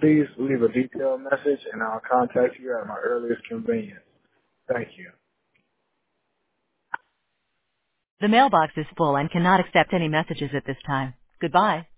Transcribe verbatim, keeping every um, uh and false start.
Please leave a detailed message, and I'll contact you at my earliest convenience. Thank you. The mailbox is full and cannot accept any messages at this time. Goodbye.